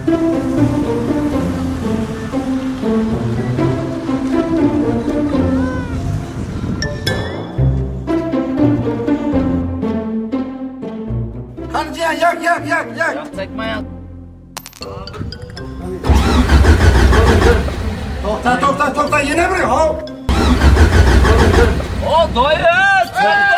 Cihan yak. Yak çekme yak. To'xta, yana bir ha. O doyet.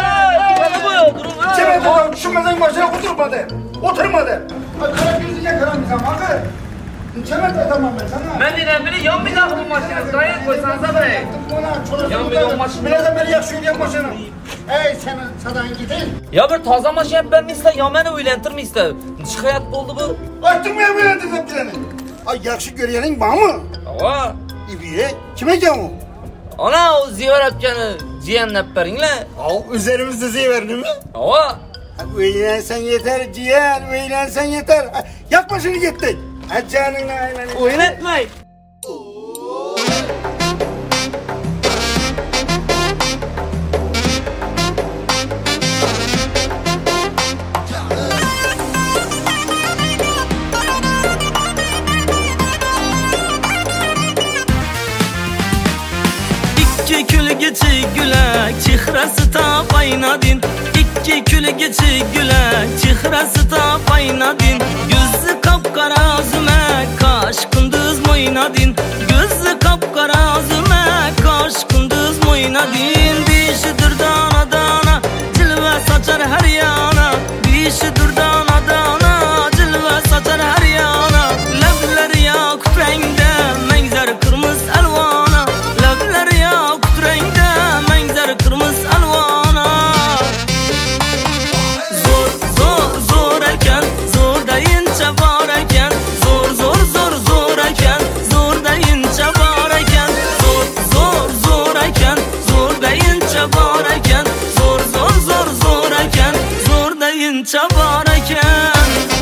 Çemeden tushunmasang mashina o'tirmadi. Qarab yuziga qaramisan, haqi. Chemada aytaman men sana. Men deyman, meni yonmaydi bu mashina. Doyet qo'ysansa bir. Yonmaydi mashina. Bilasan meni yaxshi yurgan mashina. Ey seni sadan gidin. Ya bir toza mashina bermaysizlar, yo meni o'ylantirmaysizlar. Shikoyat bo'ldi bu. Aytdim men o'ylantirib deb bilani. Ay yaxshi ko'rganing bormi? Ha. İbiye kim ekan o? Ana o ziyoratgani jiyan deb beringlar. Üzerimizde ziyaretini mi? Ha. Uylansan yeter ciğer, uylansan yeter. Yak başını gittik. Canına aynen. Oynatmay. İki külgeci gülek, çehresi tap aynadin. İki külgeci gülek, çehresi tap aynadin. Gözü kapkara züme, kaş kunduz moynadin. Gözü kapkara züme, kaş kunduz moynadin. Dişidir dana dana, cilve saçar her yana. Dişidir dana dana, cilve saçar her yana. Lebleri yakut rengde, menzer kırmızı elvana. Lebleri yakut rengde, menzer kırmızı elvana. Zor eken, zor deyince var eken. Zor eken, zor deyince var eken. Zor eken, zor deyince var eken. Zor eken, zor deyince var eken.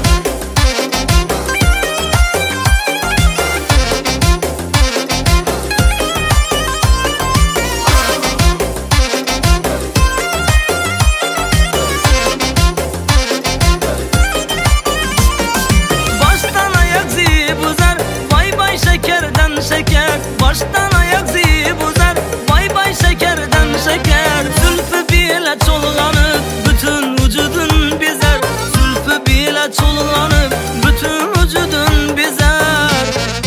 Şeker, baştan ayak zibuzar. Vay vay şekerden şeker. Zülfü bile çolganıp bütün vücudun bizer. Zülfü bile çolganıp bütün vücudun bizer.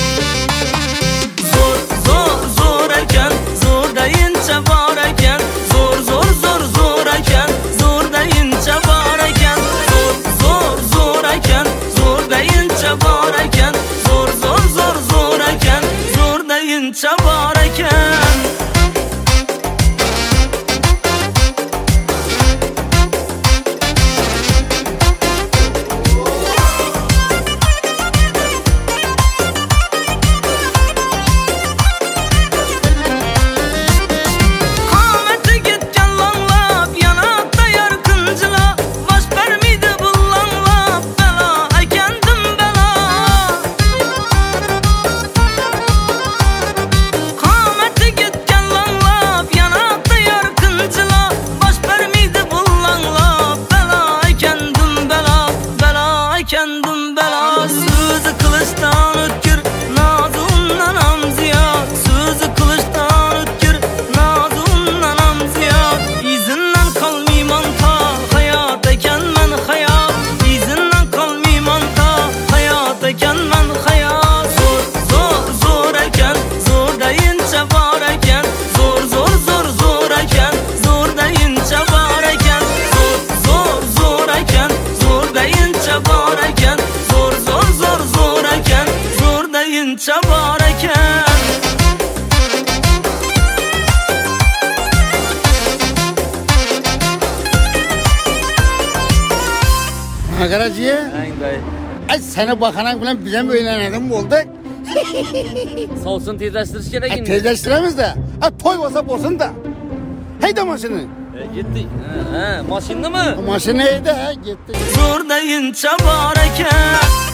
Zor eken, zor deyince var eken. Zor eken, zor deyince var eken. Zor eken, zor deyince var eken. Zor eken, zor deyince var eken. Kameti gitken lanlap, yanakta yarkıncıla. Baş vermiydi bullanlap, bela ekendim bela. Kameti gitken lanlap, yanakta yarkıncıla. Baş vermiydi bullanlap, bela ekendim bela. Bela ekendim bela. Sözü kılıçtan ötkür, nazımdan amziya. Sözü kılıçtan ötkür, nazımdan amziya. İzinden kalmayman ta, hayat eken men hayat. İzinden kalmayman ta, hayat eken men hayat. Zor eken, zor deyince var eken. Zor eken, zor deyince var eken. Zor eken, zor deyince var eken. Zor eken, zor deyince var eken. Magaracıya. Aynen dayı. Ay sana bakanak bilen bize mi öğlenedim oldu? Soğusun tezleştiriş gerek. Ay tezleştiremiz de. Ay toy olsa olsun da. Haydi maşını. Gitti. Maşinli mi? Maşını haydi gitti. Zor deyince var eken.